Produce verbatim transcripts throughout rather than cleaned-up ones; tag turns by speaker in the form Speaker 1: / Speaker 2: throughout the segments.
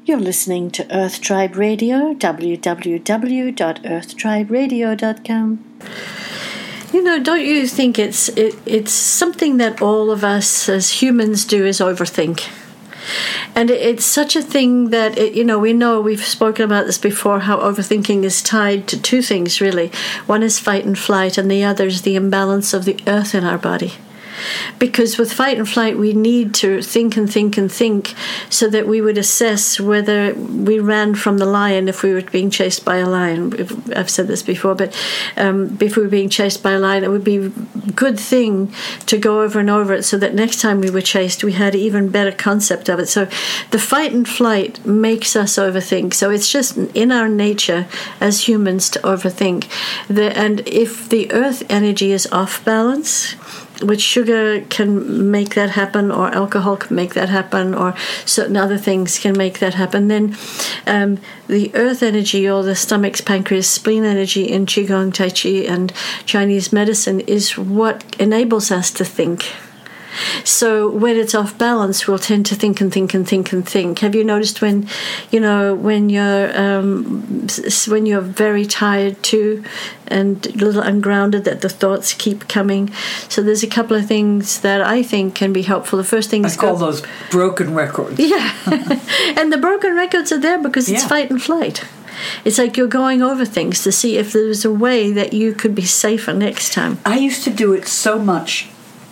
Speaker 1: You're listening to Earth Tribe Radio, w w w dot earth tribe radio dot com. You know, don't you think it's it, it's something that all of us as humans do is overthink? And it's such a thing that, it, you know, we know, we've spoken about this before, how overthinking is tied to two things, really. One is fight and flight, and the other is the imbalance of the earth in our body. Because with fight and flight, we need to think and think and think so that we would assess whether we ran from the lion if we were being chased by a lion. I've said this before, but um, if we were being chased by a lion, it would be a good thing to go over and over it so that next time we were chased, we had an even better concept of it. So the fight and flight makes us overthink. So it's just in our nature as humans to overthink. The, and if the earth energy is off balance, which sugar can make that happen, or alcohol can make that happen, or certain other things can make that happen, then um, the earth energy, or the stomach's pancreas, spleen energy in Qigong, Tai Chi, and Chinese medicine is what enables us to think. So when it's off balance, we'll tend to think and think and think and think. Have you noticed when, you know, when you're um, when you're very tired too, and a little ungrounded, that the thoughts keep coming? So there's a couple of things that I think can be helpful. The first thing is
Speaker 2: I call go, those broken records.
Speaker 1: Yeah, and the broken records are there because it's yeah. fight and flight. It's like you're going over things to see if there's a way that you could be safer next time.
Speaker 2: I used to do it so much.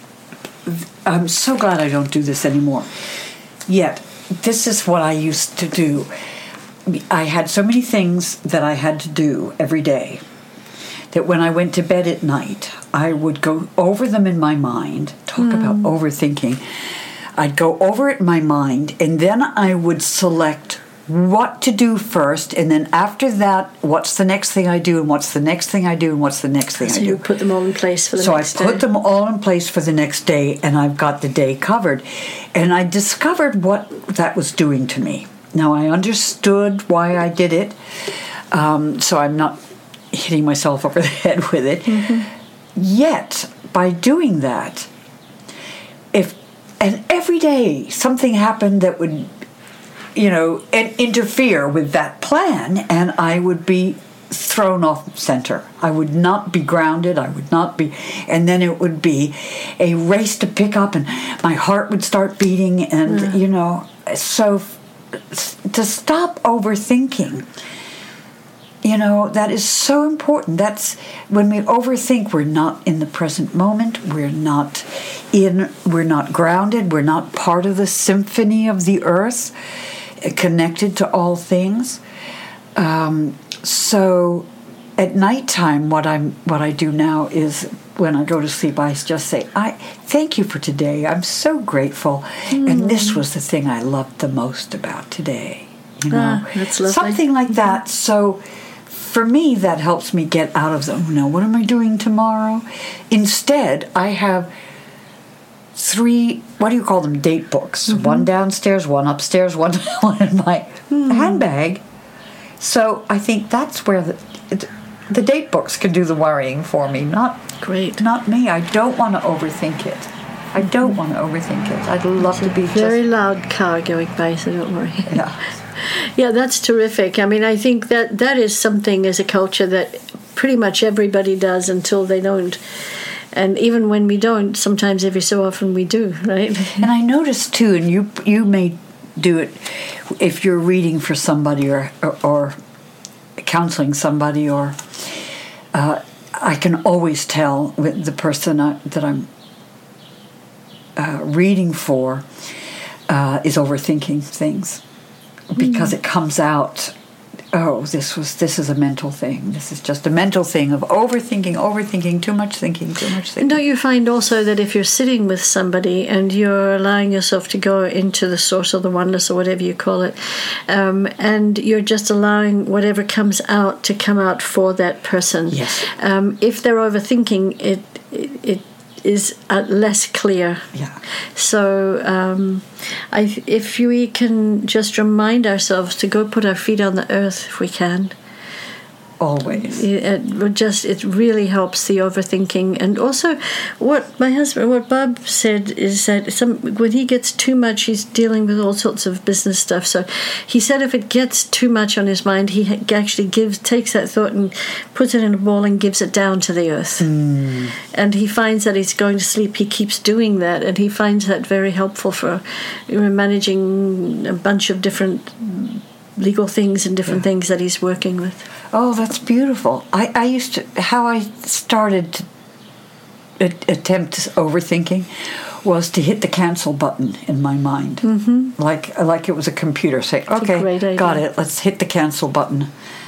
Speaker 2: I'm so glad I don't do this anymore. Yet, this is what I used to do. I had so many things that I had to do every day that when I went to bed at night, I would go over them in my mind. Talk mm. about overthinking. I'd go over it in my mind, and then I would select what to do first, and then after that, what's the next thing I do, and what's the next thing I do, and what's the next thing
Speaker 1: so
Speaker 2: I do.
Speaker 1: So you put them all in place for the
Speaker 2: so
Speaker 1: next day.
Speaker 2: So I put them all in place for the next day, and I've got the day covered. And I discovered what that was doing to me. Now, I understood why I did it, um, so I'm not hitting myself over the head with it. Mm-hmm. Yet, by doing that, if and every day something happened that would, you know, and interfere with that plan, and I would be thrown off center. I would not be grounded. I would not be, and then it would be a race to pick up, and my heart would start beating, and mm. you know, so to stop overthinking, you know, that is so important. That's when we overthink, we're not in the present moment. We're not in. We're not grounded. We're not part of the symphony of the earth, connected to all things. Um, so at nighttime, what I'm what I do now is when I go to sleep, I just say, I thank you for today. I'm so grateful. Mm. And this was the thing I loved the most about today. You know,
Speaker 1: ah, that's lovely.
Speaker 2: Something like that. So for me, that helps me get out of the, oh no, what am I doing tomorrow? Instead, I have three, what do you call them, date books. Mm-hmm. One downstairs, one upstairs, one, one in my mm. handbag. So I think that's where the it, the date books can do the worrying for me, not
Speaker 1: great,
Speaker 2: not me. I don't want to overthink it. I don't want to overthink it. I'd love
Speaker 1: it's
Speaker 2: to be
Speaker 1: a very
Speaker 2: just,
Speaker 1: loud car going by, so don't worry.
Speaker 2: Yeah.
Speaker 1: Yeah, that's terrific. I mean, I think that that is something as a culture that pretty much everybody does until they don't. And even when we don't, sometimes every so often we do, right?
Speaker 2: And I noticed too, and you you may do it if you're reading for somebody or or, or counseling somebody, or uh, I can always tell with the person I, that I'm uh, reading for uh, is overthinking things, because mm. it comes out. Oh, this was this is a mental thing. This is just a mental thing of overthinking, overthinking, too much thinking, too much thinking.
Speaker 1: And don't you find also that if you're sitting with somebody and you're allowing yourself to go into the source or the oneness or whatever you call it, um, and you're just allowing whatever comes out to come out for that person.
Speaker 2: Yes.
Speaker 1: Um, if they're overthinking, it it, it is uh, less clear.
Speaker 2: Yeah.
Speaker 1: So um, I, if we can just remind ourselves to go put our feet on the earth, if we can,
Speaker 2: always.
Speaker 1: It would just it really helps the overthinking. And also, what my husband, what Bob said is that some when he gets too much, he's dealing with all sorts of business stuff. So he said if it gets too much on his mind, he actually gives takes that thought and puts it in a ball and gives it down to the earth.
Speaker 2: Mm.
Speaker 1: And he finds that he's going to sleep. He keeps doing that, and he finds that very helpful for you know, managing a bunch of different legal things and different yeah. things that he's working with.
Speaker 2: Oh, that's beautiful. I, I used to, how I started to attempt overthinking was to hit the cancel button in my mind.
Speaker 1: Mm-hmm.
Speaker 2: Like like it was a computer saying, okay, got it, let's hit the cancel button.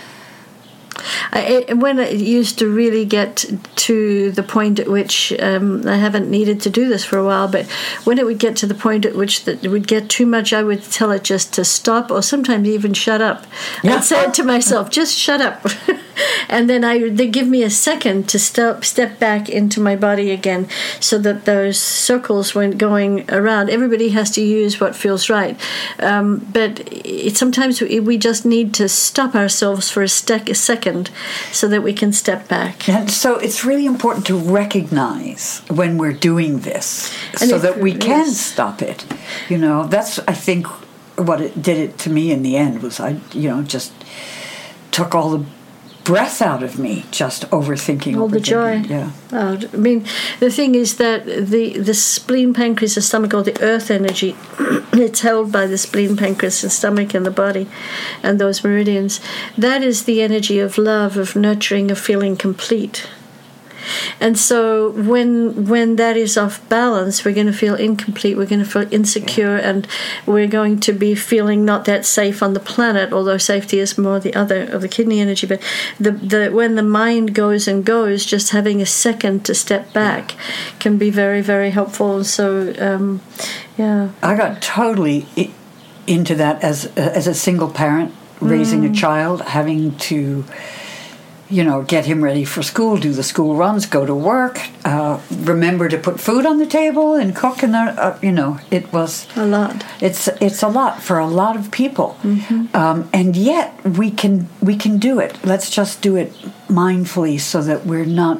Speaker 1: I, when it used to really get to the point at which um, I haven't needed to do this for a while, but when it would get to the point at which that it would get too much, I would tell it just to stop, or sometimes even shut up. Yeah. I'd say it to myself, just shut up. And then I they give me a second to step step back into my body again, so that those circles weren't going around. Everybody has to use what feels right, um, but it, sometimes we, we just need to stop ourselves for a, stec- a second, so that we can step back.
Speaker 2: And so it's really important to recognize when we're doing this, and so that we can yes. stop it. You know, that's I think what it did it to me in the end was I you know just took all the breath out of me, just overthinking.
Speaker 1: All
Speaker 2: overthinking.
Speaker 1: the joy.
Speaker 2: Yeah.
Speaker 1: Oh, I mean, the thing is that the the spleen, pancreas, the stomach, or the earth energy, it's held by the spleen, pancreas, and stomach in the body, and those meridians. That is the energy of love, of nurturing, of feeling complete. And so when when that is off balance, we're going to feel incomplete, we're going to feel insecure, yeah. and we're going to be feeling not that safe on the planet, although safety is more the other of the kidney energy. But the, the when the mind goes and goes, just having a second to step back yeah. can be very, very helpful. So, um, yeah.
Speaker 2: I got totally into that as, as a single parent, raising mm. a child, having to... you know, get him ready for school, do the school runs, go to work, uh, remember to put food on the table and cook, and uh, you know, it was
Speaker 1: a lot.
Speaker 2: It's it's a lot for a lot of people,
Speaker 1: mm-hmm.
Speaker 2: um, and yet we can we can do it. Let's just do it mindfully, so that we're not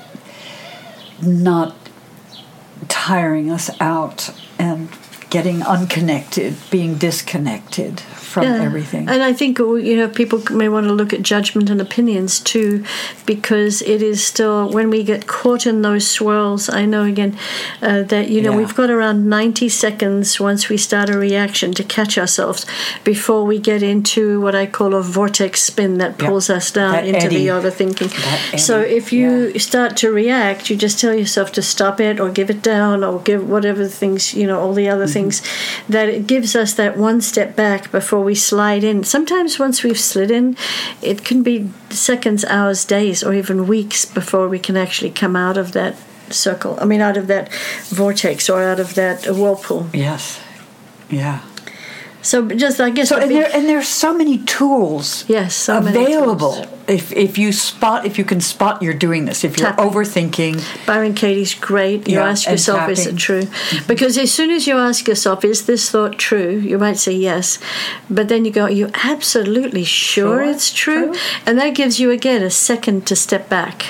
Speaker 2: not tiring us out and getting unconnected, being disconnected from
Speaker 1: yeah.
Speaker 2: everything.
Speaker 1: And I think, you know, people may want to look at judgment and opinions too, because it is still, when we get caught in those swirls, I know again uh, that, you know, yeah. we've got around ninety seconds once we start a reaction to catch ourselves before we get into what I call a vortex spin that pulls yep. us down that into eddy. the overthinking. So if you yeah. start to react, you just tell yourself to stop it, or give it down, or give whatever things, you know, all the other mm-hmm. things, that it gives us that one step back before we slide in. Sometimes once we've slid in, it can be seconds, hours, days, or even weeks before we can actually come out of that circle. I mean, out of that vortex, or out of that whirlpool.
Speaker 2: Yes. Yeah.
Speaker 1: So just, I guess...
Speaker 2: So, and, there, and there's so many tools
Speaker 1: yes, so
Speaker 2: available.
Speaker 1: Many tools.
Speaker 2: If if you spot, if you can spot you're doing this, if you're tapping. overthinking.
Speaker 1: Byron Katie's great. You
Speaker 2: yeah,
Speaker 1: ask yourself,
Speaker 2: tapping.
Speaker 1: is it true? Because as soon as you ask yourself, is this thought true? You might say yes. But then you go, are you absolutely sure, sure it's true? true? And that gives you, again, a second to step back.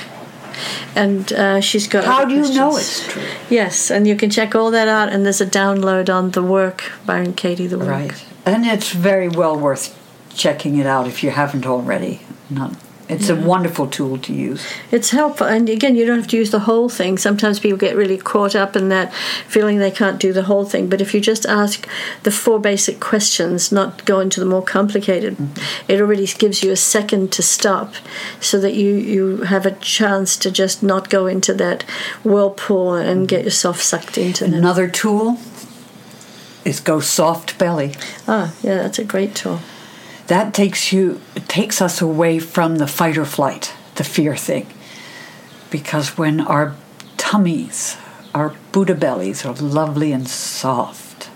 Speaker 1: And uh, she's got.
Speaker 2: How do you
Speaker 1: questions.
Speaker 2: know it's true?
Speaker 1: Yes, and you can check all that out. And there's a download on The Work, Byron Katie, The Work.
Speaker 2: Right, and it's very well worth checking it out if you haven't already. Not. It's yeah. a wonderful tool to use.
Speaker 1: It's helpful. And again, you don't have to use the whole thing. Sometimes people get really caught up in that feeling they can't do the whole thing. But if you just ask the four basic questions, not go into the more complicated, mm-hmm. it already gives you a second to stop, so that you, you have a chance to just not go into that whirlpool and mm-hmm. get yourself sucked into that.
Speaker 2: Another tool is go soft belly.
Speaker 1: Ah, yeah, that's a great tool.
Speaker 2: That takes you takes us away from the fight or flight, the fear thing. Because when our tummies, our Buddha bellies are lovely and soft,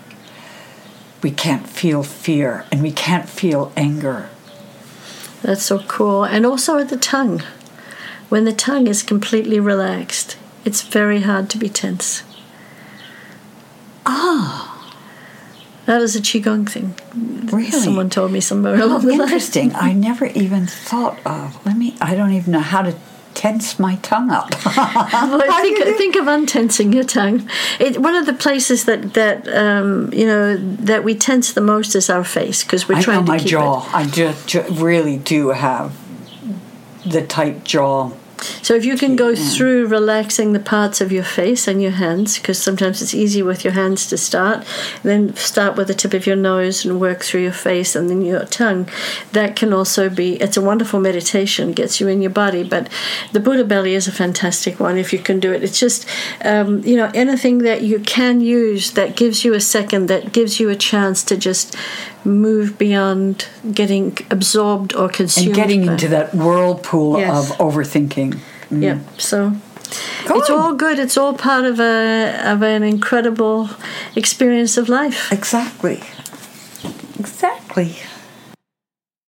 Speaker 2: we can't feel fear and we can't feel anger.
Speaker 1: That's so cool. And also at the tongue. When the tongue is completely relaxed, it's very hard to be tense.
Speaker 2: Ah.
Speaker 1: That is a Qigong thing.
Speaker 2: Really?
Speaker 1: Someone told me somewhere along the line.
Speaker 2: Interesting. I never even thought of, let me, I don't even know how to tense my tongue up.
Speaker 1: Well, think, think of untensing your tongue. It, one of the places that, that um, you know, that we tense the most is our face, because we're
Speaker 2: I
Speaker 1: trying
Speaker 2: know
Speaker 1: to
Speaker 2: my
Speaker 1: keep
Speaker 2: jaw.
Speaker 1: it.
Speaker 2: I just, ju- really do have the tight jaw.
Speaker 1: So if you can go through relaxing the parts of your face and your hands, because sometimes it's easy with your hands to start, then start with the tip of your nose and work through your face and then your tongue. That can also be, it's a wonderful meditation, gets you in your body, but the Buddha belly is a fantastic one if you can do it. It's just, um, you know, anything that you can use that gives you a second, that gives you a chance to just move beyond getting absorbed or consumed.
Speaker 2: And getting
Speaker 1: by.
Speaker 2: into that whirlpool
Speaker 1: Yes.
Speaker 2: of overthinking. Mm.
Speaker 1: Yeah, so
Speaker 2: Good.
Speaker 1: it's all good. It's all part of a of an incredible experience of life.
Speaker 2: Exactly. Exactly.